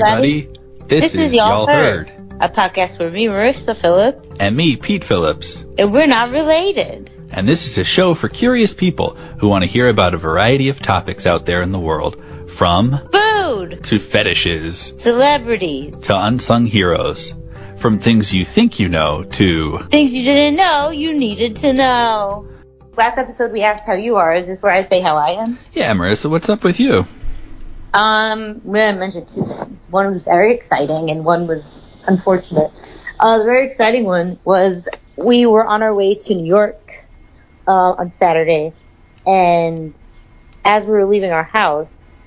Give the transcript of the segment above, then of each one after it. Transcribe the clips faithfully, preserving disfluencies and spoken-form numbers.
everybody. This, this is, is Y'all Heard, Heard, a podcast where me, Marissa Phillips, and me, Pete Phillips, and we're not related. And this is a show for curious people who want to hear about a variety of topics out there in the world, from food to fetishes, celebrities to unsung heroes, from things you think you know to things you didn't know you needed to know. Last episode we asked how you are. Is this where I say how I am? Yeah, Marissa, what's up with you? Um, I'm going to mention two things. One was very exciting and one was unfortunate. Uh, the very exciting one was we were on our way to New York uh, on Saturday, and as we were leaving our house,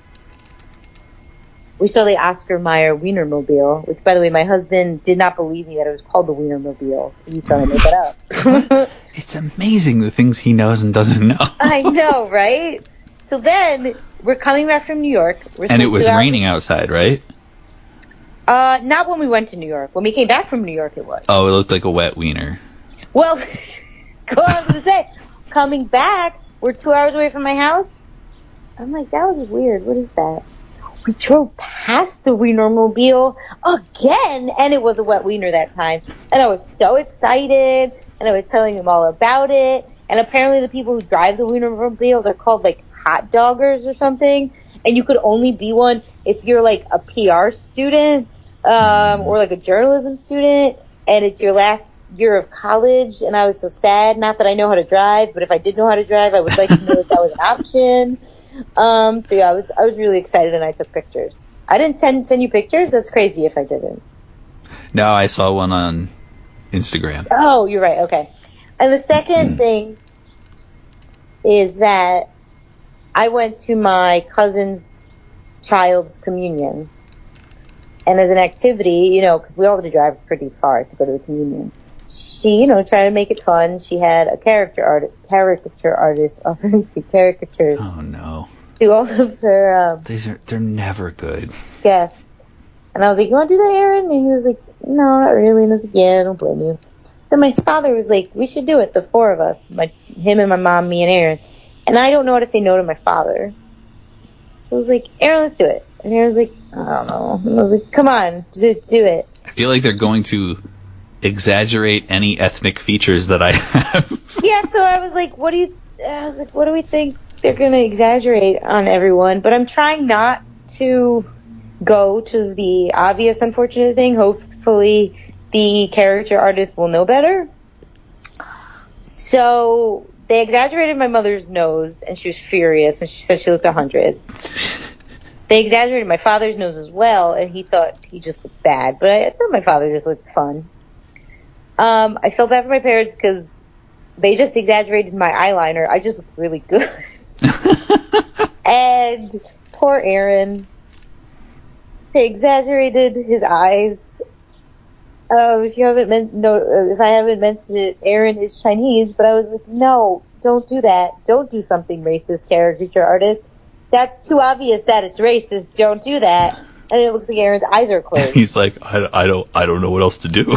we saw the Oscar Mayer Wienermobile, which, by the way, my husband did not believe me that it was called the Wienermobile. He thought I made that up. It's amazing the things he knows and doesn't know. I know, right? So then we're coming back from New York. We're and it was raining outside, right? Uh, not when we went to New York. When we came back from New York, it was. Oh, it looked like a wet wiener. Well, go on, I was going to say, coming back, we're two hours away from my house. I'm like, that was weird. What is that? We drove past the Wienermobile again, and it was a wet wiener that time. And I was so excited, and I was telling him all about it. And apparently the people who drive the Wienermobiles are called, like, hot doggers or something. And you could only be one if you're, like, a P R student um, or, like, a journalism student, and it's your last year of college. And I was so sad. Not that I know how to drive, but if I did know how to drive, I would like to know that that was an option. Um, so yeah, I was, I was really excited and I took pictures. I didn't send, send you pictures? That's crazy if I didn't. No, I saw one on Instagram. Oh, you're right. Okay. And the second thing is that I went to my cousin's child's communion. And as an activity, you know, cause we all had to drive pretty far to go to the communion. She, you know, tried to make it fun. She had a character art, caricature artist offering free caricatures. Oh no! Do all of her. Um, These are they're never good. Yes. And I was like, "You want to do that, Aaron?" And he was like, "No, not really." And I was like, "Yeah, I don't blame you." Then my father was like, "We should do it, the four of us, my him and my mom, me and Aaron." And I don't know how to say no to my father, so I was like, "Aaron, let's do it." And Aaron was like, "I don't know." And I was like, "Come on, let's do it." I feel like they're going to exaggerate any ethnic features that I have. Yeah, so I was like, what do you, I was like, what do we think they're going to exaggerate on everyone? But I'm trying not to go to the obvious unfortunate thing. Hopefully the character artist will know better. So they exaggerated my mother's nose and she was furious and she said she looked a hundred. They exaggerated my father's nose as well and he thought he just looked bad. But I thought my father just looked fun. Um, I felt bad for my parents because they just exaggerated my eyeliner. I just looked really good. And poor Aaron, they exaggerated his eyes. Um, if you haven't meant, no, if I haven't mentioned it, Aaron is Chinese, but I was like, no, don't do that. Don't do something racist, caricature artist. That's too obvious that it's racist. Don't do that. And it looks like Aaron's eyes are closed. He's like, I, I don't, I don't know what else to do.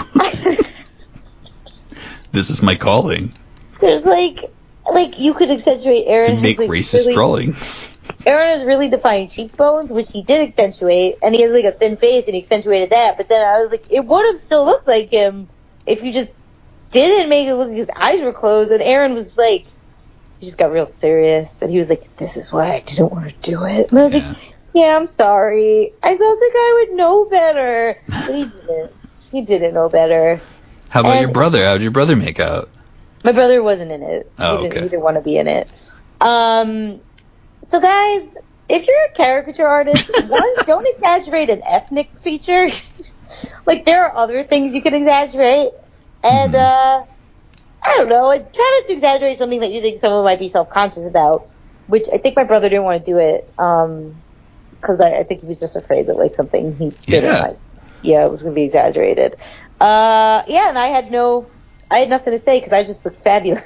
This is my calling. There's like, like you could accentuate Aaron to make has, like, racist really, drawings. Aaron has really defined cheekbones, which he did accentuate, and he has like a thin face, and he accentuated that. But then I was like, it would have still looked like him if you just didn't make it look like his eyes were closed. And Aaron was like, he just got real serious, and he was like, "This is why I didn't want to do it." And I was yeah. like, "Yeah, I'm sorry. I thought the guy would know better, but he didn't. He didn't know better." How about and your brother? How did your brother make out? My brother wasn't in it. Oh, he didn't, okay. He didn't want to be in it. Um, so guys, if you're a caricature artist, one, don't exaggerate an ethnic feature. Like, there are other things you can exaggerate. And, mm-hmm. uh, I don't know, try not to exaggerate something that you think someone might be self-conscious about, which I think my brother didn't want to do it, um, because I, I think he was just afraid that, like, something he didn't yeah. like. Yeah, it was going to be exaggerated. Uh, yeah, and I had no, I had nothing to say because I just looked fabulous.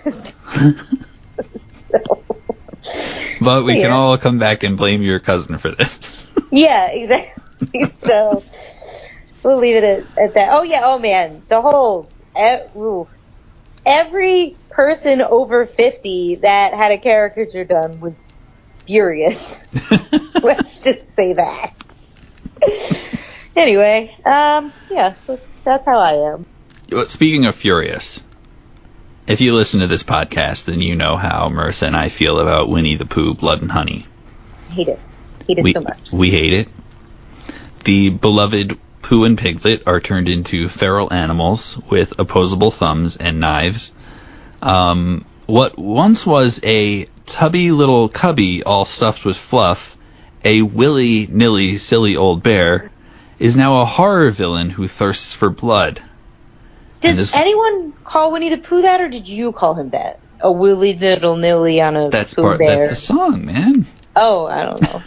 So, but we yeah. can all come back and blame your cousin for this. Yeah, exactly. So we'll leave it at, at that. Oh yeah, oh man, the whole, uh, oof. Every person over fifty that had a caricature done was furious. Let's just say that. Anyway, um, yeah, that's how I am. Speaking of furious, if you listen to this podcast, then you know how Marissa and I feel about Winnie the Pooh, Blood and Honey. Hate it. Hate it we, so much. We hate it. The beloved Pooh and Piglet are turned into feral animals with opposable thumbs and knives. Um, what once was a tubby little cubby all stuffed with fluff, a willy-nilly silly old bear, is now a horror villain who thirsts for blood. Did this, anyone call Winnie the Pooh that, or did you call him that? A willy diddle nilly on a that's Pooh part, bear. That's the song, man. Oh, I don't know.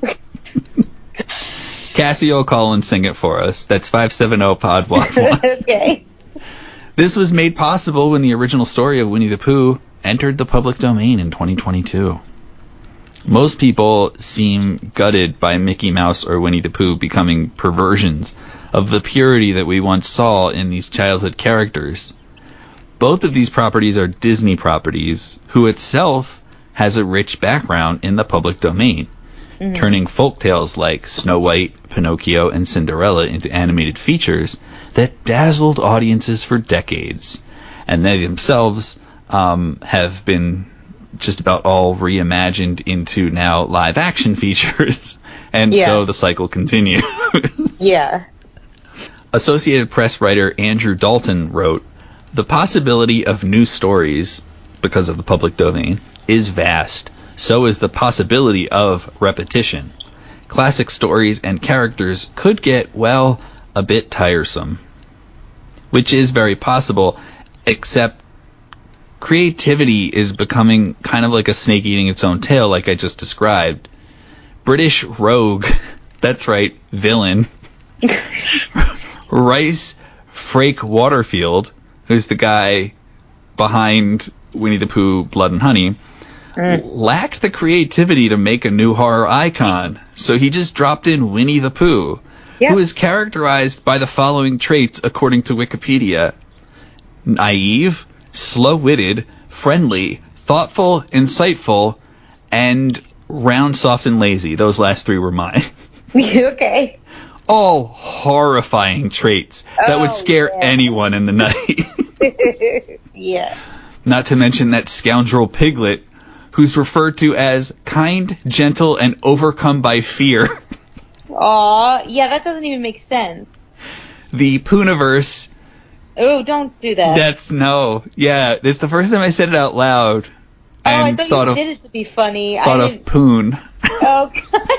Cassie will call and sing it for us. That's five seven zero pod one. Okay. This was made possible when the original story of Winnie the Pooh entered the public domain in twenty twenty-two. Most people seem gutted by Mickey Mouse or Winnie the Pooh becoming perversions of the purity that we once saw in these childhood characters. Both of these properties are Disney properties, who itself has a rich background in the public domain, mm-hmm. turning folktales like Snow White, Pinocchio, and Cinderella into animated features that dazzled audiences for decades. And they themselves um, have been just about all reimagined into now live-action features. And yeah. So the cycle continues. Yeah. Associated Press writer Andrew Dalton wrote, "The possibility of new stories, because of the public domain, is vast. So is the possibility of repetition. Classic stories and characters could get, well, a bit tiresome." Which is very possible, except creativity is becoming kind of like a snake eating its own tail, like I just described. British rogue, that's right, villain, Rice Frake Waterfield, who's the guy behind Winnie the Pooh, Blood and Honey, mm. lacked the creativity to make a new horror icon, so he just dropped in Winnie the Pooh, yep. who is characterized by the following traits according to Wikipedia: naive, slow-witted, friendly, thoughtful, insightful, and round, soft, and lazy. Those last three were mine. Okay. All horrifying traits that oh, would scare yeah. anyone in the night. Yeah. Not to mention that scoundrel Piglet, who's referred to as kind, gentle, and overcome by fear. Aw, yeah, that doesn't even make sense. The Pooniverse. Oh, don't do that. That's no. Yeah, it's the first time I said it out loud. Oh, and I thought, thought you of, did it to be funny. Thought I of Poon. Oh, God.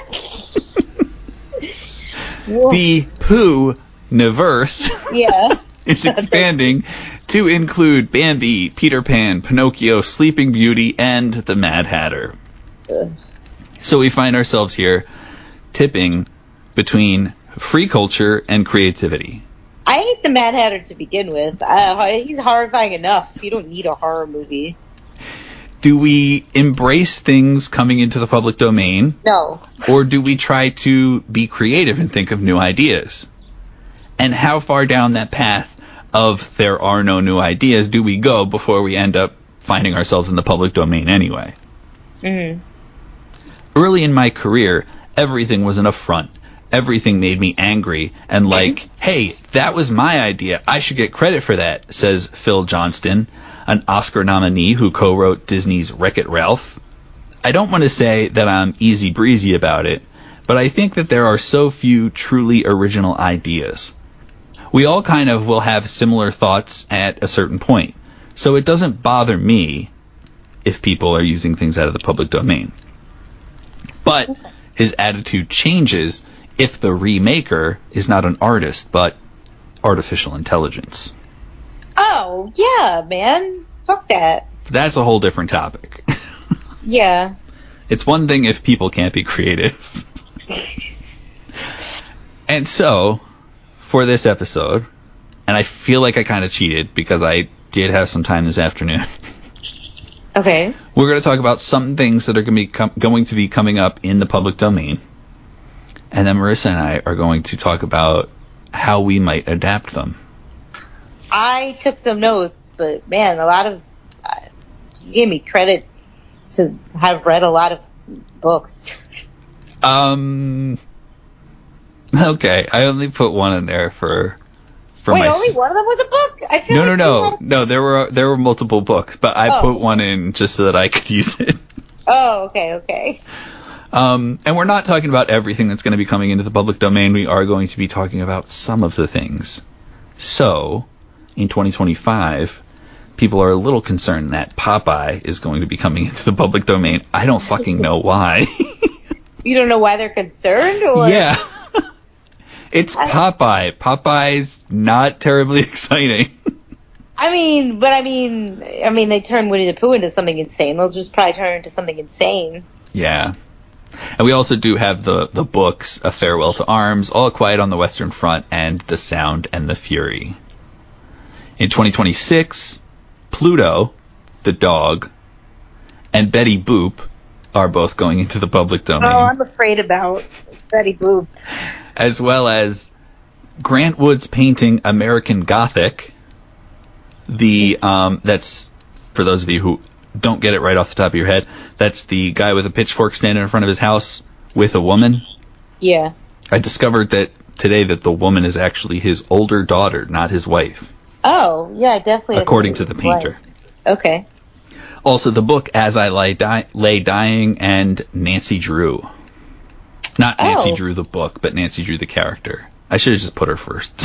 The Pooh-niverse yeah. is expanding to include Bambi, Peter Pan, Pinocchio, Sleeping Beauty, and the Mad Hatter. Ugh. So we find ourselves here tipping between free culture and creativity. I hate the Mad Hatter to begin with. Uh, he's horrifying enough. You don't need a horror movie. Do we embrace things coming into the public domain? No. Or do we try to be creative and think of new ideas? And how far down that path of there are no new ideas do we go before we end up finding ourselves in the public domain anyway? Mm-hmm. Early in my career, everything was an affront. Everything made me angry and like, hey, that was my idea. I should get credit for that, says Phil Johnston, an Oscar nominee who co-wrote Disney's Wreck-It Ralph. I don't want to say that I'm easy breezy about it, but I think that there are so few truly original ideas. We all kind of will have similar thoughts at a certain point, so it doesn't bother me if people are using things out of the public domain. But his attitude changes if the remaker is not an artist, but artificial intelligence. Oh, yeah, man. Fuck that. That's a whole different topic. Yeah. It's one thing if people can't be creative. And so, for this episode, and I feel like I kind of cheated because I did have some time this afternoon. Okay. We're going to talk about some things that are going to be com- going to be coming up in the public domain. And then Marissa and I are going to talk about how we might adapt them. I took some notes, but man, a lot of uh, you gave me credit to have read a lot of books. Um, Okay, I only put one in there for for Wait, my. only one of them was a book? I feel No, like no, we no, had- no. There were there were multiple books, but I Oh. put one in just so that I could use it. Oh, okay, okay. Um, and we're not talking about everything that's going to be coming into the public domain. We are going to be talking about some of the things. So, in twenty twenty-five, people are a little concerned that Popeye is going to be coming into the public domain. I don't fucking know why. You don't know why they're concerned? Or? Yeah. It's Popeye. Popeye's not terribly exciting. I mean, but I mean, I mean, they turn Winnie the Pooh into something insane. They'll just probably turn it into something insane. Yeah. And we also do have the, the books, A Farewell to Arms, All Quiet on the Western Front, and The Sound and the Fury. In twenty twenty-six, Pluto, the dog, and Betty Boop are both going into the public domain. Oh, I'm afraid about Betty Boop. As well as Grant Wood's painting American Gothic. The um, that's, for those of you who don't get it right off the top of your head, that's the guy with a pitchfork standing in front of his house with a woman. Yeah. I discovered that today that the woman is actually his older daughter, not his wife. Oh, yeah, definitely. According to the painter. Okay. Also, the book As I Lay, Di- Lay Dying and Nancy Drew. Not Nancy Oh. Drew the book, but Nancy Drew the character. I should have just put her first.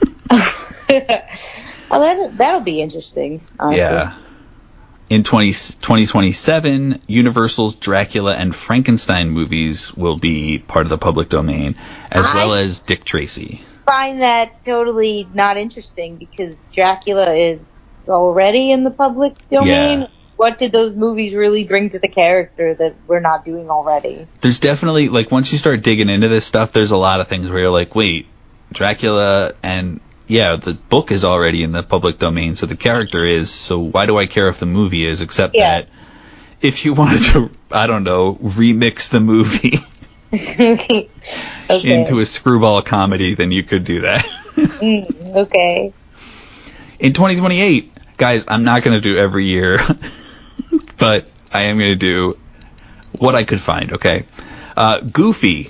Oh, that, that'll be interesting. Honestly. Yeah. In twenty, twenty twenty-seven, Universal's Dracula and Frankenstein movies will be part of the public domain, as I- well as Dick Tracy. Find that totally not interesting because Dracula is already in the public domain. Yeah. What did those movies really bring to the character that we're not doing already? There's definitely, like, once you start digging into this stuff, there's a lot of things where you're like, wait, Dracula and, yeah, the book is already in the public domain, so the character is, so why do I care if the movie is, except Yeah. that if you wanted to, I don't know, remix the movie Okay. into a screwball comedy, then you could do that. Mm, okay. In twenty twenty-eight, guys, I'm not going to do every year, but I am going to do what I could find, okay? Uh, Goofy,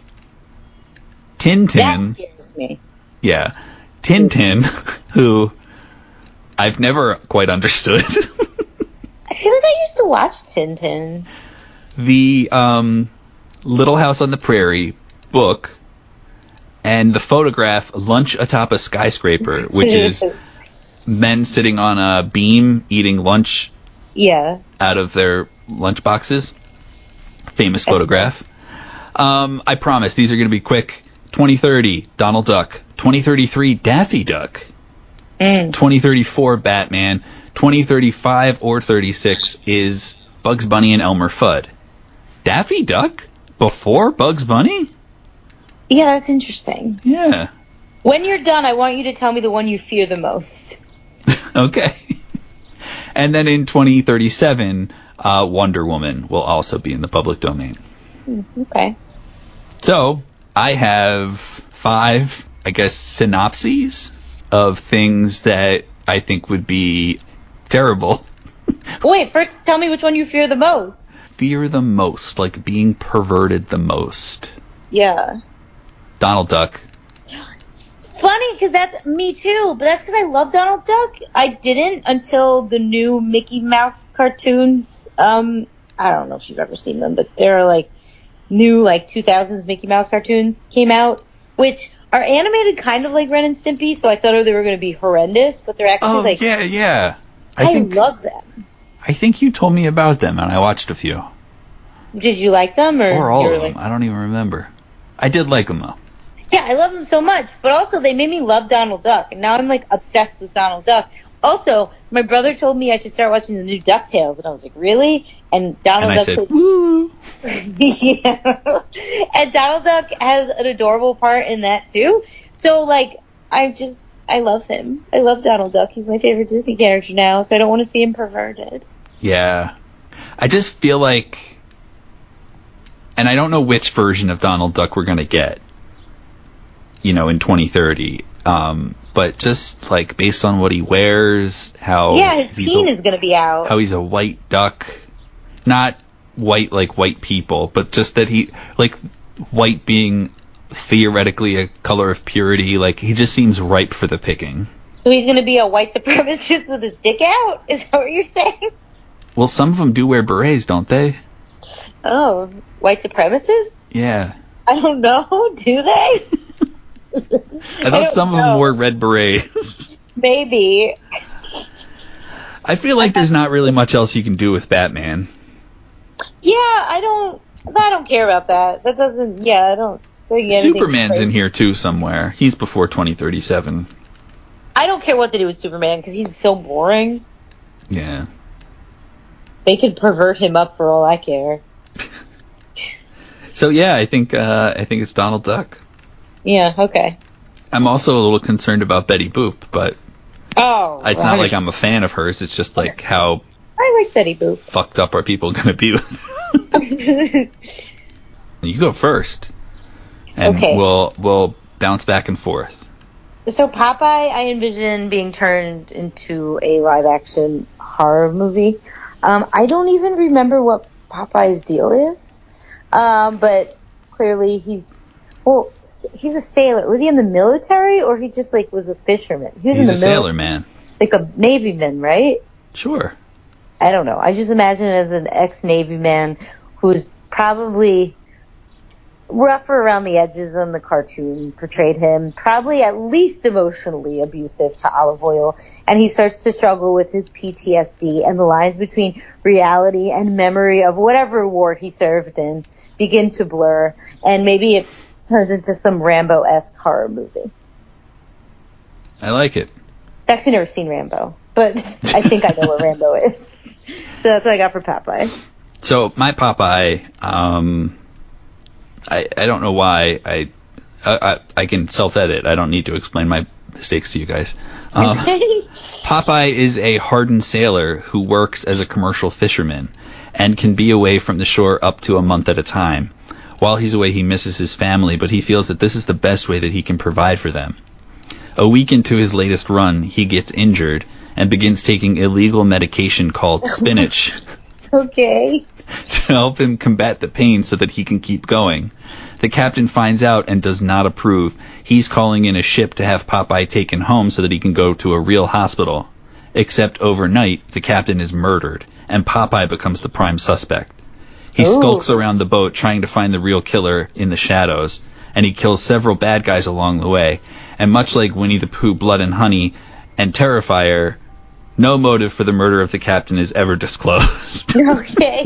Tintin, That scares me. yeah, Tintin, who I've never quite understood. I feel like I used to watch Tintin. The um, Little House on the Prairie book and the photograph Lunch Atop a Skyscraper, which is men sitting on a beam eating lunch Yeah. out of their lunch boxes. Famous photograph. Um, I promise these are going to be quick. twenty thirty, Donald Duck. twenty thirty-three, Daffy Duck. Mm. twenty thirty-four, Batman. twenty thirty-five or thirty-six is Bugs Bunny and Elmer Fudd. Daffy Duck? Before Bugs Bunny? Yeah, that's interesting. Yeah. When you're done, I want you to tell me the one you fear the most. Okay. And then in twenty thirty-seven, uh, Wonder Woman will also be in the public domain. Mm, okay. So, I have five, I guess, synopses of things that I think would be terrible. Wait, first tell me which one you fear the most. Fear the most, like being perverted the most. Yeah. Donald Duck. Funny, because that's me too, but that's because I love Donald Duck. I didn't until the new Mickey Mouse cartoons. Um, I don't know if you've ever seen them, but they're like new, like two thousands Mickey Mouse cartoons came out, which are animated kind of like Ren and Stimpy, so I thought they were going to be horrendous, but they're actually Oh, like, yeah, yeah. I, I think love them. I think you told me about them, and I watched a few. Did you like them? Or, Or all you were of them. like- I don't even remember. I did like them, though. Yeah, I love them so much, but also they made me love Donald Duck, and now I'm like obsessed with Donald Duck. Also, my brother told me I should start watching the new DuckTales, and I was like, really? And Donald And I Duck said, plays- woo! yeah. And Donald Duck has an adorable part in that too. So like, I just, I love him. I love Donald Duck. He's my favorite Disney character now, so I don't want to see him perverted. Yeah. I just feel like, and I don't know which version of Donald Duck we're going to get, you know, in twenty thirty. Um, but just like based on what he wears, how yeah, his he's teen a, is going to be out. how he's a white duck, not white like white people, but just that he, like white being theoretically a color of purity. Like, he just seems ripe for the picking. So he's going to be a white supremacist with his dick out? Is that what you're saying? Well, some of them do wear berets, don't they? Oh, white supremacists? Yeah. I don't know. Do they? I thought I some know. of them wore red berets. Maybe. I feel like there's not really much else you can do with Batman. Yeah, I don't. I don't care about that. That doesn't. Yeah, I don't. think anything Superman's crazy. in here too somewhere. He's before twenty thirty-seven. I don't care what they do with Superman because he's so boring. Yeah. They could pervert him up for all I care. So yeah, I think uh, I think it's Donald Duck. Yeah. Okay. I'm also a little concerned about Betty Boop, but Oh. it's right. not like I'm a fan of hers. It's just like how I like Betty Boop. fucked up are people going to be with? You go first, and Okay. we'll we'll bounce back and forth. So Popeye, I envision being turned into a live-action horror movie. Um, I don't even remember what Popeye's deal is, um, but clearly he's well, he's a sailor. Was he in the military or he just like was a fisherman? He was He's in a the mil- sailor man. like a Navy man, right? Sure. I don't know. I just imagine him as an ex-Navy man who's probably rougher around the edges than the cartoon portrayed him, probably at least emotionally abusive to Olive Oyl, and he starts to struggle with his P T S D, and the lines between reality and memory of whatever war he served in begin to blur, and maybe it turns into some Rambo-esque horror movie. I like it. I've actually never seen Rambo, but I think I know what Rambo is. So that's what I got for Popeye. So my Popeye, um, I I don't know why I I, I can self-edit. I don't need to explain my mistakes to you guys. Um, Popeye is a hardened sailor who works as a commercial fisherman and can be away from the shore up to a month at a time. While he's away, he misses his family, but he feels that this is the best way that he can provide for them. A week into his latest run, he gets injured and begins taking illegal medication called spinach. Okay. To help him combat the pain so that he can keep going. The captain finds out and does not approve. He's calling in a ship to have Popeye taken home so that he can go to a real hospital. Except overnight, the captain is murdered, and Popeye becomes the prime suspect. He Ooh. skulks around the boat trying to find the real killer in the shadows, and he kills several bad guys along the way. And much like Winnie the Pooh, Blood and Honey, and Terrifier, no motive for the murder of the captain is ever disclosed. Okay.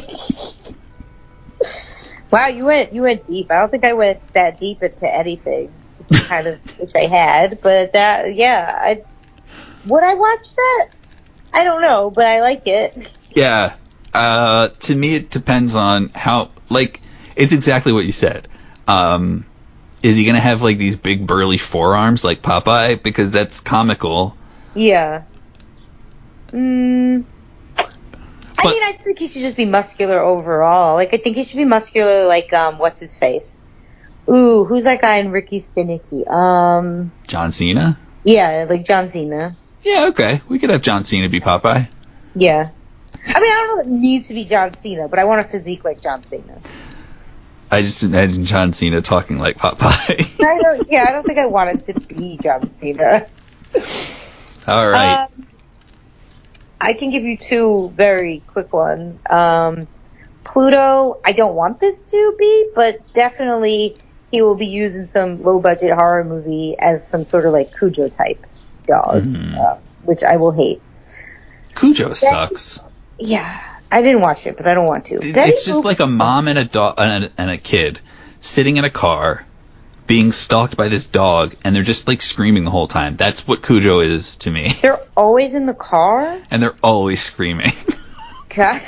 Wow, you went you went deep. I don't think I went that deep into anything. Kind of wish I had, but that yeah, I would I watch that? I don't know, but I like it. Yeah. Uh, to me, it depends on how, like, it's exactly what you said. Um, is he going to have, like, these big burly forearms like Popeye? Because that's comical. Yeah. Mm, I But- mean, I think he should just be muscular overall. Like, I think he should be muscular like, um, what's his face? Ooh, who's that guy in Ricky Stenicki? Um, John Cena? yeah, like John Cena. Yeah, okay. We could have John Cena be Popeye. Yeah. I mean, I don't know if it needs to be John Cena, but I want a physique like John Cena. I just imagine John Cena talking like Popeye. I don't, yeah, I don't think I want it to be John Cena. All right. Um, I can give you two very quick ones. Um, Pluto, I don't want this to be, but definitely he will be used in some low-budget horror movie as some sort of like Cujo type dog, Mhm. uh, which I will hate. Cujo sucks. Yeah, I didn't watch it, but I don't want to. It- Betty it's just Boop- like a mom and a dog and a, and a kid sitting in a car being stalked by this dog, and they're just like screaming the whole time. That's what Cujo is to me. They're always in the car? And they're always screaming. God.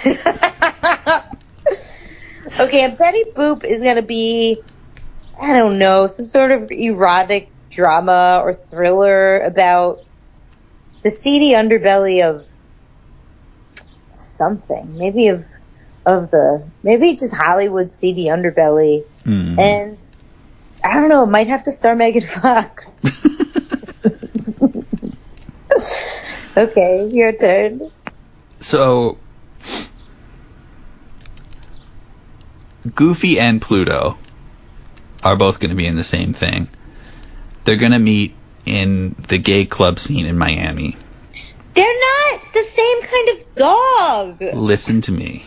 Okay, and Betty Boop is going to be, I don't know, some sort of erotic drama or thriller about the seedy underbelly of something. Maybe of of the, maybe just Hollywood seedy underbelly. Mm. And I don't know, it might have to star Megan Fox. Okay, your turn. So, Goofy and Pluto are both going to be in the same thing. They're going to meet in the gay club scene in Miami. They're not the same kind of dog. Listen to me.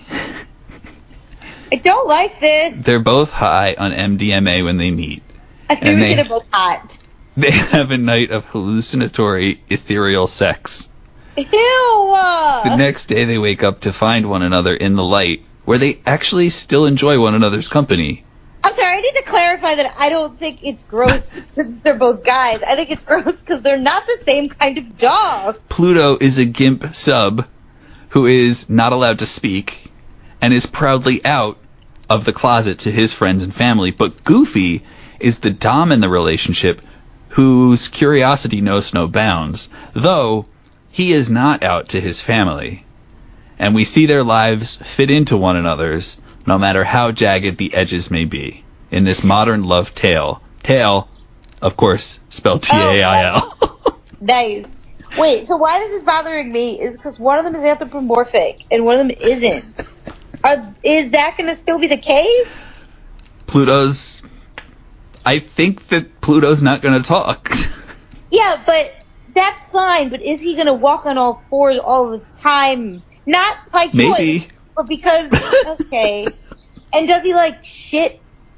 I don't like this. They're both high on M D M A when they meet. I think they, they're both hot. They have a night of hallucinatory, ethereal sex. Ew! The next day they wake up to find one another in the light, where they actually still enjoy one another's company. I'm sorry, I need to clarify that I don't think it's gross because they're both guys. I think it's gross because they're not the same kind of dog. Pluto is a gimp sub who is not allowed to speak and is proudly out of the closet to his friends and family, but Goofy is the dom in the relationship whose curiosity knows no bounds, though he is not out to his family. And we see their lives fit into one another's, no matter how jagged the edges may be, in this modern love tale. Tale, of course, spelled T A I L. Oh, nice. Wait, so why this is bothering me is because one of them is anthropomorphic and one of them isn't. Are, is that going to still be the case? Pluto's... I think that Pluto's not going to talk. Yeah, but that's fine. But is he going to walk on all fours all the time? Not by choice, Maybe. but because, okay. And does he, like, shit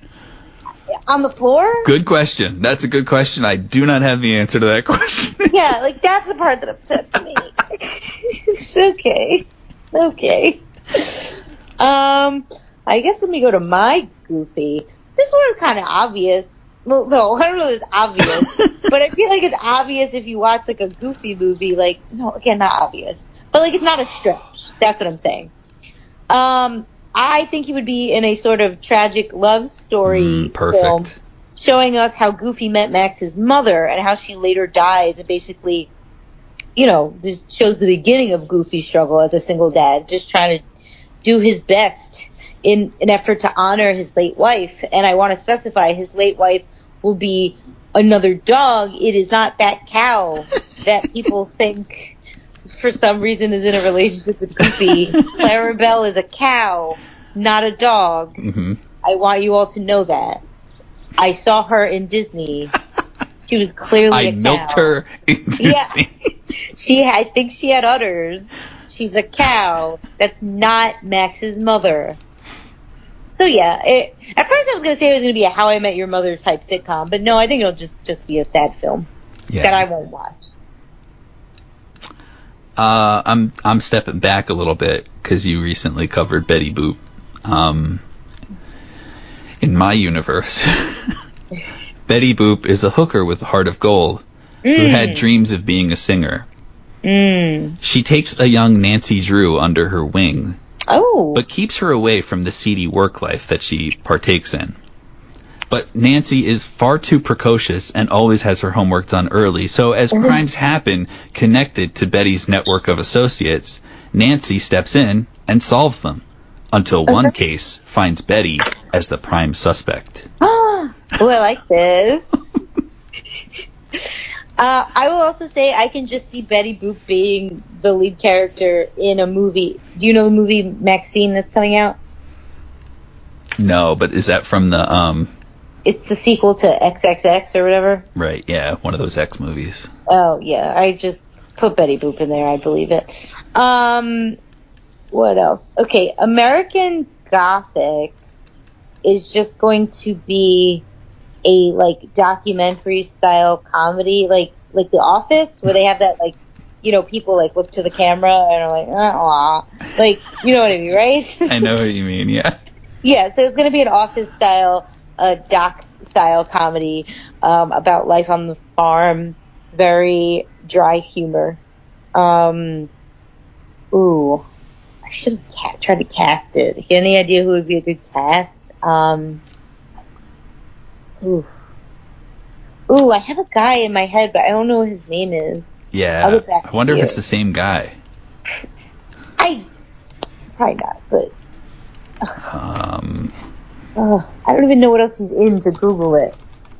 on the floor? Good question. That's a good question. I do not have the answer to that question. Yeah, like, that's the part that upsets me. It's okay. Okay. Um, I guess let me go to my Goofy. This one is kind of obvious. Well, no, I don't know if it's obvious, but I feel like it's obvious if you watch, like, a Goofy movie. Like, no, again, not obvious. But, like, it's not a stretch. That's what I'm saying. Um, I think he would be in a sort of tragic love story mm, perfect. film showing us how Goofy met Max's mother and how she later dies. And basically, you know, this shows the beginning of Goofy's struggle as a single dad, just trying to do his best in an effort to honor his late wife. And I want to specify his late wife will be another dog. It is not that cow that people think for some reason is in a relationship with Goofy. Clarabelle is a cow, not a dog. Mm-hmm. I want you all to know that. I saw her in Disney. She was clearly I a cow. I milked her in Disney. Yeah. She had, I think she had udders. She's a cow. That's not Max's mother. So yeah, it, at first I was going to say it was going to be a How I Met Your Mother type sitcom, but no, I think it'll just, just be a sad film yeah. that I won't watch. Uh, I'm I'm stepping back a little bit because you recently covered Betty Boop. Um, in my universe, Betty Boop is a hooker with a heart of gold mm. who had dreams of being a singer. Mm. She takes a young Nancy Drew under her wing, oh, but keeps her away from the seedy work life that she partakes in. But Nancy is far too precocious and always has her homework done early, so as crimes happen connected to Betty's network of associates, Nancy steps in and solves them, until one case finds Betty as the prime suspect. Oh, I like this. uh, I will also say I can just see Betty Boop being the lead character in a movie. Do you know the movie Maxine that's coming out? No, but is that from the... um? It's the sequel to X X X or whatever. Right, yeah, one of those X movies. Oh, yeah, I just put Betty Boop in there, I believe it. Um, what else? Okay, American Gothic is just going to be a, like, documentary-style comedy, like like The Office, where they have that, like, you know, people, like, look to the camera and are like, aw. Like, you know what I mean, right? I know what you mean, yeah. Yeah, so it's going to be an Office-style a doc-style comedy um, about life on the farm. Very dry humor. Um, ooh, I should have ca- tried to cast it. You any idea who would be a good cast? Um, ooh, ooh, I have a guy in my head, but I don't know what his name is. Yeah, I wonder if you. It's the same guy. I probably not, but um. Ugh, I don't even know what else he's in to Google it.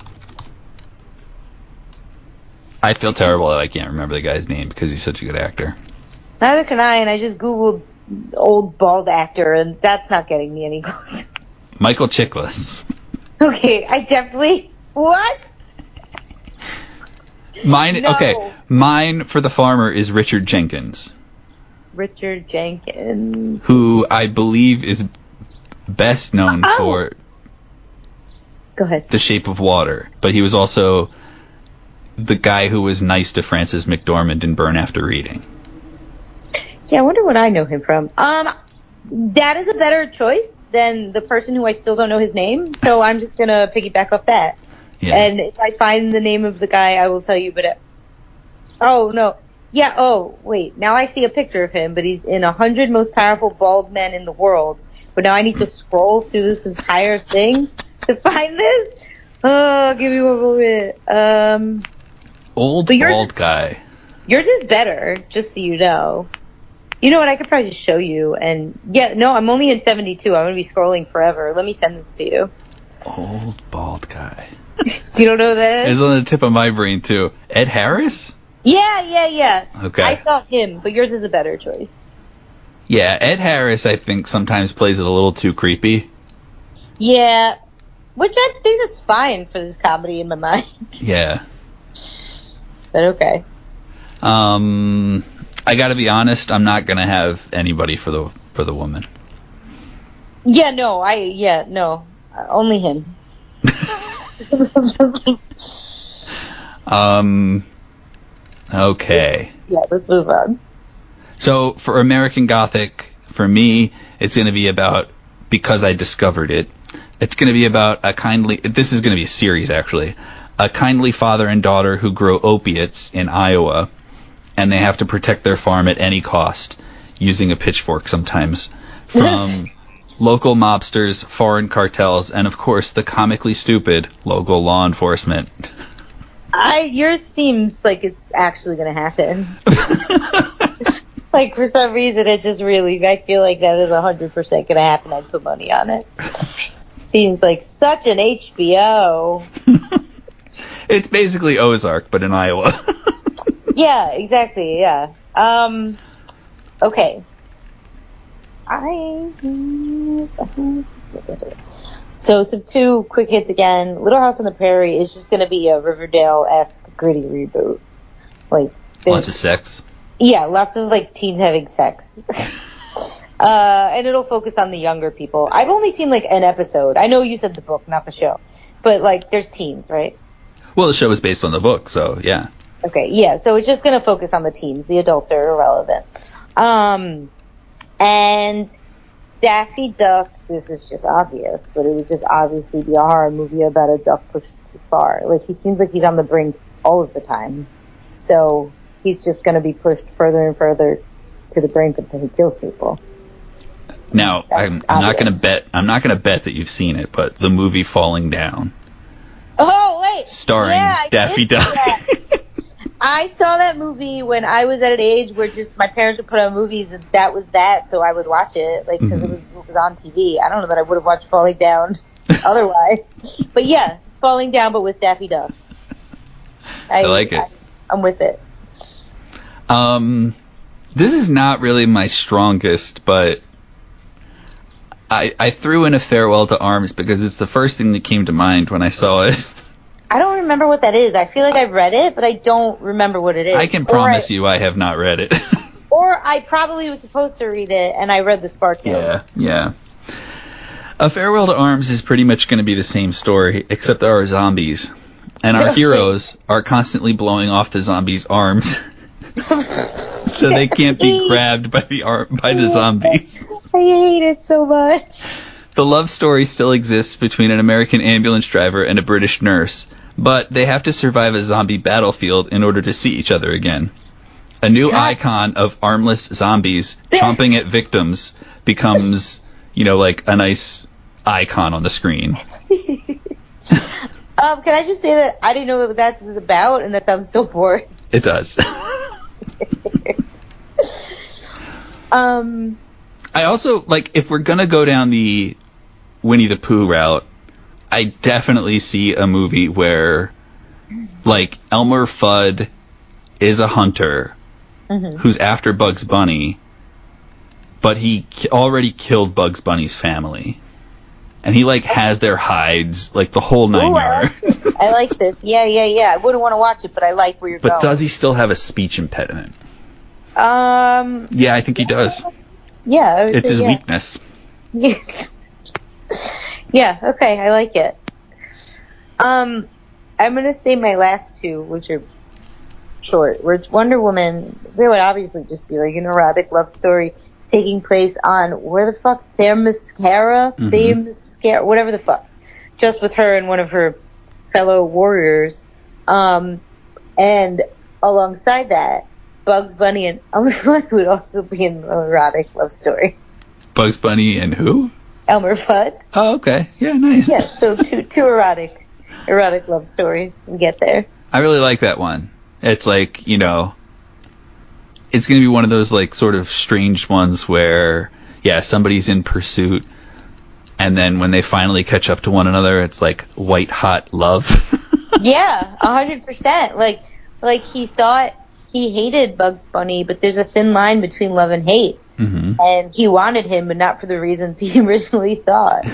I feel terrible that I can't remember the guy's name because he's such a good actor. Neither can I, and I just Googled old bald actor, and that's not getting me any closer. Michael Chiklis. Okay, I definitely... What? Mine, No. okay, mine for the farmer is Richard Jenkins. Richard Jenkins. Who I believe is best known oh. for Go ahead. The Shape of Water. But he was also the guy who was nice to Frances McDormand in Burn After Reading. Yeah, I wonder what I know him from. Um, that is a better choice than the person who I still don't know his name, so I'm just gonna piggyback off that. Yeah. And if I find the name of the guy, I will tell you, but... Uh, oh, no. Yeah, oh, wait. Now I see a picture of him, but he's in one hundred Most Powerful Bald Men in the World. But now I need to scroll through this entire thing to find this? Oh, give me one moment. Um, Old but yours bald is- guy. Yours is better, just so you know. You know what? I could probably just show you. And yeah, no, I'm only in seventy-two. I'm going to be scrolling forever. Let me send this to you. Old bald guy. You don't know who that is? It's on the tip of my brain, too. Ed Harris? Yeah, yeah, yeah. Okay. I thought him, but yours is a better choice. Yeah, Ed Harris, I think, sometimes plays it a little too creepy. Yeah, which I think that's fine for this comedy in my mind. Yeah. But okay. Um, I gotta be honest, I'm not gonna have anybody for the for the woman. Yeah, no, I, yeah, no. Uh, only him. um, okay. Yeah, let's move on. So, for American Gothic, for me, it's gonna be about, because I discovered it, it's gonna be about a kindly, this is gonna be a series, actually, a kindly father and daughter who grow opiates in Iowa, and they have to protect their farm at any cost, using a pitchfork sometimes, from local mobsters, foreign cartels, and of course the comically stupid local law enforcement. I, yours seems like it's actually gonna happen. Like, for some reason, it just really, I feel like that is one hundred percent gonna happen. I'd put money on it. Seems like such an H B O. It's basically Ozark, but in Iowa. Yeah, exactly, yeah. Um, okay. I... So, some two quick hits again. Little House on the Prairie is just gonna be a Riverdale-esque gritty reboot. Like, Lots of sex. Yeah, lots of, like, teens having sex. uh, and it'll focus on the younger people. I've only seen, like, an episode. I know you said the book, not the show. But, like, there's teens, right? Well, the show is based on the book, so, yeah. Okay, yeah, so it's just going to focus on the teens. The adults are irrelevant. Um, and Daffy Duck, this is just obvious, but it would just obviously be a horror movie about a duck pushed too far. Like, he seems like he's on the brink all of the time. So he's just going to be pushed further and further to the brink until he kills people. Now, That's I'm, I'm not obvious. going to bet. I'm not going to bet that you've seen it, but the movie Falling Down, Oh wait, starring yeah, I Daffy did see Duck. that. I saw that movie when I was at an age where just my parents would put on movies and that was that, so I would watch it, like, because Mm-hmm. it was it was on T V. I don't know that I would have watched Falling Down otherwise, but yeah, Falling Down, but with Daffy Duck. I, I like it. I, I'm with it. Um, this is not really my strongest, but I I threw in A Farewell to Arms because it's the first thing that came to mind when I saw it. I don't remember what that is. I feel like I've read it, but I don't remember what it is. I can Or promise I, you I have not read it. Or I probably was supposed to read it, and I read the Spark Notes. Yeah, yeah. A Farewell to Arms is pretty much going to be the same story, except there are zombies. And our heroes are constantly blowing off the zombies' arms. So they can't be grabbed by the ar- by the zombies. I hate it so much. The love story still exists between an American ambulance driver and a British nurse, but they have to survive a zombie battlefield in order to see each other again. A new God. icon of armless zombies chomping at victims becomes, you know, like a nice icon on the screen. Um, can I just say that I didn't know what that was about, and that sounds so boring. It does. um, I also, like, if we're going to go down the Winnie the Pooh route, I definitely see a movie where, like, Elmer Fudd is a hunter mm-hmm. who's after Bugs Bunny, but he ki- already killed Bugs Bunny's family. And he, like, has their hides, like, the whole nine Ooh, yards. I like this. I like this. Yeah, yeah, yeah. I wouldn't want to watch it, but I like where you're But going. does he still have a speech impediment? Um. Yeah, I think he does. Yeah, I would It's say his yeah. weakness. Yeah. Yeah. Okay, I like it. Um, I'm gonna say my last two, which are short. Where it's Wonder Woman. They would obviously just be like an erotic love story taking place on where the fuck Themyscira, Mhm. Themyscira, whatever the fuck, just with her and one of her fellow warriors. Um, and alongside that, Bugs Bunny and Elmer Fudd would also be an erotic love story. Bugs Bunny and who? Elmer Fudd. Oh, okay. Yeah, nice. Yeah, so two two erotic erotic love stories. We get there. I really like that one. It's like, you know, it's going to be one of those, like, sort of strange ones where, yeah, somebody's in pursuit, and then when they finally catch up to one another, it's like white hot love. Yeah, a hundred percent. Like, like he thought he hated Bugs Bunny, but there's a thin line between love and hate. Mm-hmm. And he wanted him, but not for the reasons he originally thought.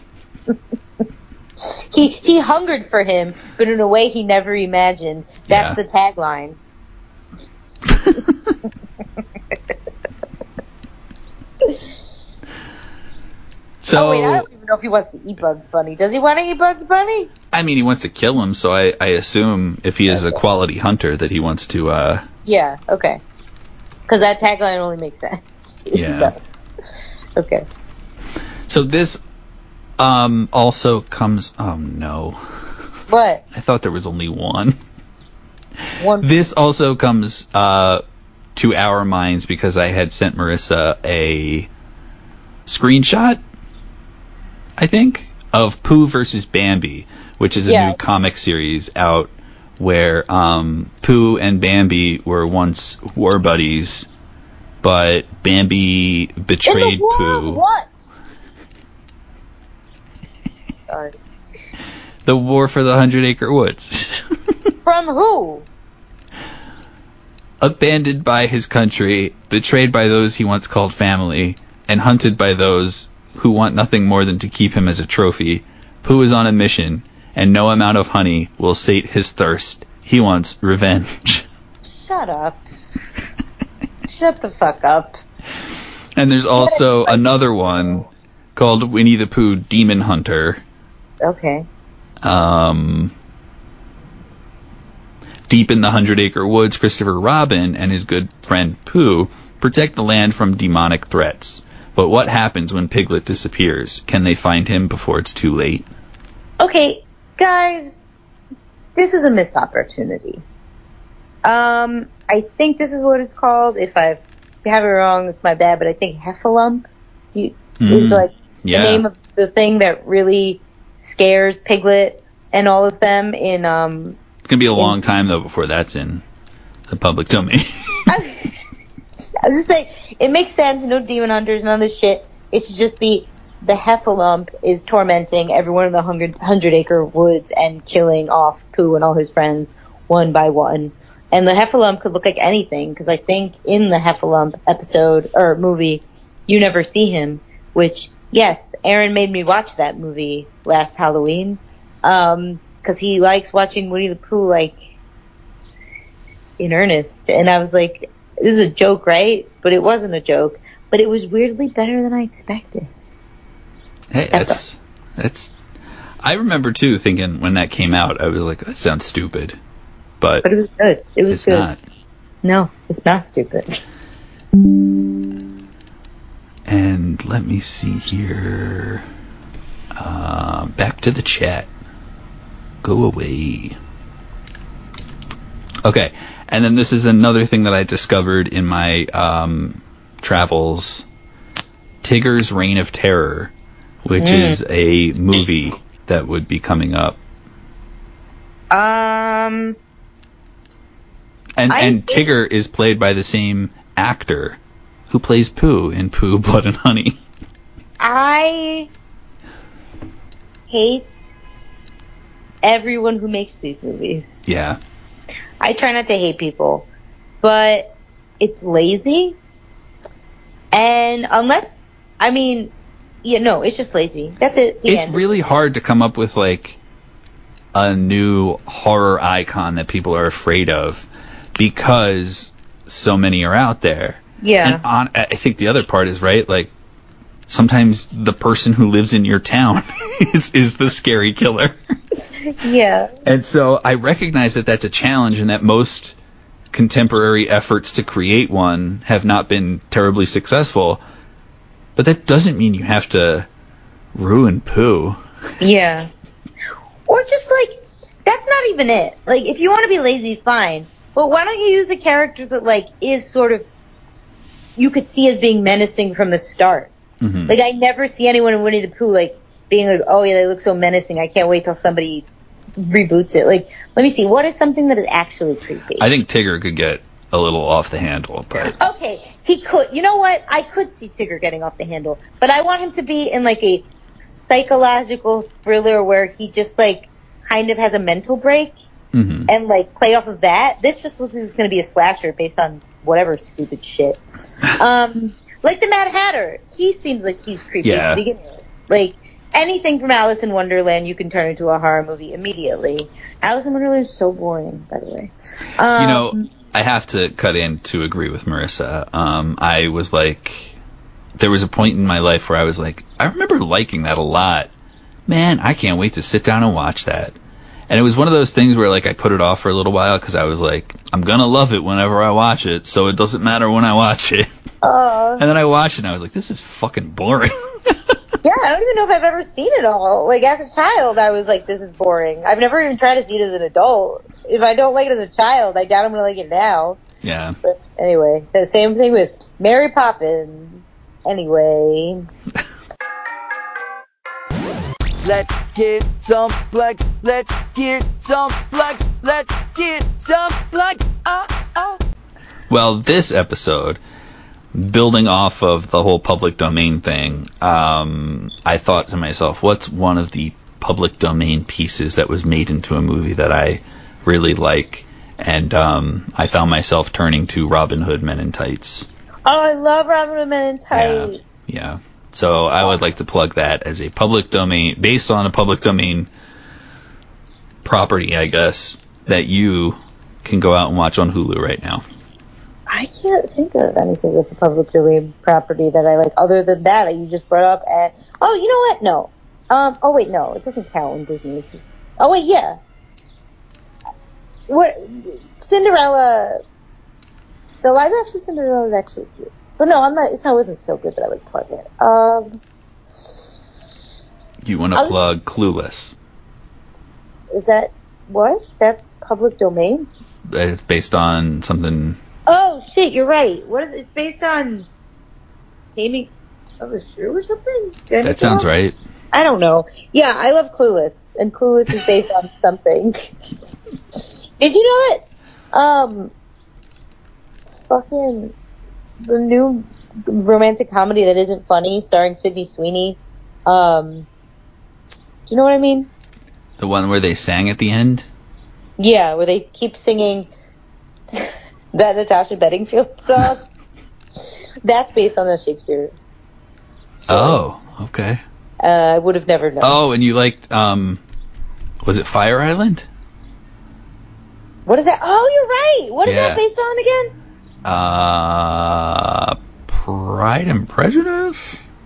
he he hungered for him, but in a way he never imagined. That's Yeah. the tagline. So, oh wait, I don't even know if he wants to eat Bugs Bunny. Does he want to eat Bugs Bunny? I mean, he wants to kill him, so I, I assume if he is a quality hunter that he wants to, uh... Yeah, okay. Because that tagline only makes sense. Yeah. Okay. So this, um, also comes... Oh, no. What? I thought there was only one. One. This also comes, uh, to our minds because I had sent Marissa a screenshot, I think, of Pooh versus Bambi, which is a Yeah. new comic series out where um, Pooh and Bambi were once war buddies, but Bambi betrayed In the war Pooh. of what? Sorry. The war for the Hundred Acre Woods. From who? Abandoned by his country, betrayed by those he once called family, and hunted by those who want nothing more than to keep him as a trophy, Pooh is on a mission, and no amount of honey will sate his thirst. He wants revenge. Shut up. Shut the fuck up. And there's also another one called Winnie the Pooh Demon Hunter. Okay. Um, deep in the Hundred Acre Woods, Christopher Robin and his good friend Pooh protect the land from demonic threats. But what happens when Piglet disappears? Can they find him before it's too late? Okay, guys, this is a missed opportunity. Um, I think this is what it's called. If I have it wrong, it's my bad, but I think Heffalump do you, mm, is like yeah. the name of the thing that really scares Piglet and all of them in... Um, it's going to be a in, long time, though, before that's in the public domain. I was just saying, it makes sense, no demon hunters, none of this shit. It should just be the Heffalump is tormenting everyone in the hundred, hundred acre woods and killing off Pooh and all his friends one by one. And the Heffalump could look like anything, because I think in the Heffalump episode, or movie, you never see him, which, yes, Aaron made me watch that movie last Halloween, um, because he likes watching Winnie the Pooh, like, in earnest. And I was like, this is a joke, right? But it wasn't a joke. But it was weirdly better than I expected. Hey, that's, that's, that's, I remember too thinking when that came out, I was like, that sounds stupid. But, but it was good. It was it's good. Not. No, it's not stupid. And let me see here. Uh, back to the chat. Go away. Okay. And then this is another thing that I discovered in my um, travels. Tigger's Reign of Terror, which mm. is a movie that would be coming up. Um, and I and Tigger is played by the same actor who plays Pooh in Pooh, Blood and Honey. I hate everyone who makes these movies. Yeah. I try not to hate people, but it's lazy. And unless, I mean, Yeah, no, it's just lazy. That's it. The It's end. really hard to come up with, like, a new horror icon that people are afraid of because so many are out there. Yeah. And on, I think the other part is, right, like, sometimes the person who lives in your town is, is the scary killer. Yeah. And so I recognize that that's a challenge and that most contemporary efforts to create one have not been terribly successful. But that doesn't mean you have to ruin Pooh. Yeah. Or just, like, that's not even it. Like, if you want to be lazy, fine. But why don't you use a character that, like, is sort of, you could see as being menacing from the start. Mm-hmm. Like, I never see anyone in Winnie the Pooh, like, being like, oh, yeah, they look so menacing. I can't wait till somebody reboots it. Like, let me see. What is something that is actually creepy? I think Tigger could get a little off the handle, but... Okay, he could. You know what? I could see Tigger getting off the handle. But I want him to be in, like, a psychological thriller where he just, like, kind of has a mental break mm-hmm. and, like, play off of that. This just looks like it's going to be a slasher based on whatever stupid shit. Um, like the Mad Hatter. He seems like he's creepy Yeah. to begin with. Like, anything from Alice in Wonderland you can turn into a horror movie immediately. Alice in Wonderland is so boring, by the way. Um, you know, I have to cut in to agree with Marissa. Um, I was like... There was a point in my life where I was like, I remember liking that a lot. Man, I can't wait to sit down and watch that. And it was one of those things where, like, I put it off for a little while because I was like, I'm going to love it whenever I watch it, so it doesn't matter when I watch it. Uh, and then I watched it and I was like, this is fucking boring. yeah, I don't even know if I've ever seen it all. Like, as a child, I was like, this is boring. I've never even tried to see it as an adult. If I don't like it as a child, I doubt I'm going to like it now. Yeah. But anyway, the same thing with Mary Poppins. Anyway. Let's get some plugs. Let's get some plugs. Let's get some plugs. Oh, oh. Well, this episode, building off of the whole public domain thing, um, I thought to myself, what's one of the public domain pieces that was made into a movie that I really like? And um, I found myself turning to Robin Hood Men in Tights. Oh, I love Robin Hood Men in Tights. Yeah, yeah. So I would like to plug that as a public domain, based on a public domain property, I guess, that you can go out and watch on Hulu right now. I can't think of anything that's a public domain property that I like, other than that that you just brought up. At oh, you know what? No. Um. Oh wait, no, it doesn't count in Disney. Oh wait, yeah. What? Cinderella. The live action Cinderella is actually cute. But no, I'm not. It's not. It wasn't so good that I would plug it. Um. You want to plug Clueless? Is that what? That's public domain? It's based on something. Oh shit! You're right. What is? It's based on Taming of a Shrew or something. Did That sounds wrong? Right. I don't know. Yeah, I love Clueless, and Clueless is based on something. Did you know it? Um, fucking the new romantic comedy that isn't funny, starring Sydney Sweeney. Um, do you know what I mean? The one where they sang at the end? Yeah, where they keep singing that Natasha Bedingfield song. That's based on the Shakespeare story. Oh, okay. Uh, I would have never known. Oh, and you liked, um, was it Fire Island? What is that? Oh, you're right. What is yeah. that based on again? Uh, Pride and Prejudice?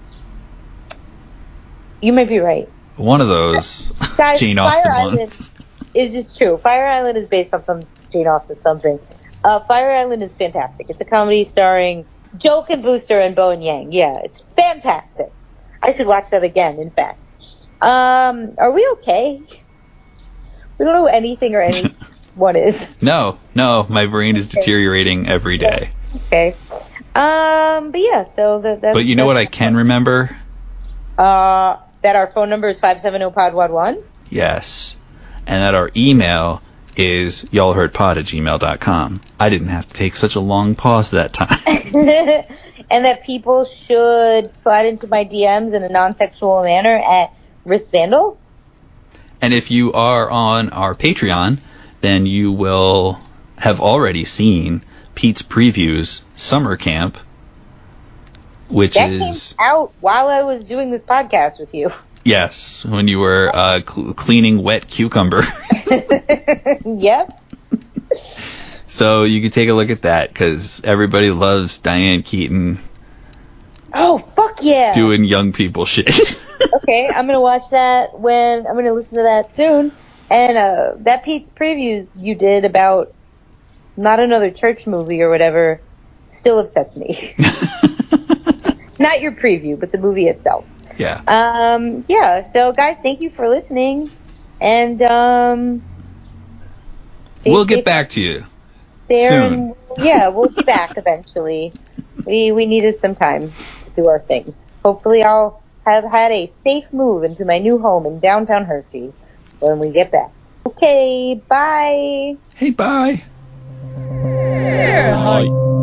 You might be right. One of those Guys, Jane Fire Austen Island ones. Is this true? Fire Island is based on some Jane Austen something. Uh, Fire Island is fantastic. It's a comedy starring Joe Kim Booster and Bowen Yang. Yeah, it's fantastic. I should watch that again, in fact. Um, are we okay? We don't know anything or anyone is. No, no, my brain is deteriorating every day. Okay. Um, but yeah, so the, that's... But you know what I can remember? Uh, that our phone number is five seven zero pod one one? Yes. And that our email is y'allheardpod at gmail dot com. I didn't have to take such a long pause that time. And that people should slide into my D Ms in a non-sexual manner at Risk Vandal. And if you are on our Patreon, then you will have already seen Pete's Previews Summer Camp, which that is came out while I was doing this podcast with you. Yes, when you were uh, cl- cleaning wet cucumber. Yep. So you could take a look at that, because everybody loves Diane Keaton. Oh, fuck yeah. Doing young people shit. Okay, I'm going to watch that when, I'm going to listen to that soon. And uh, that Pete's preview you did about not another church movie or whatever still upsets me. Not your preview, but the movie itself. Yeah. Um, yeah, so guys, thank you for listening. And, um... We'll get back to you. There soon. And, yeah, we'll be back eventually. We we needed some time to do our things. Hopefully I'll have had a safe move into my new home in downtown Hershey when we get back. Okay, bye. Hey, bye. Hi.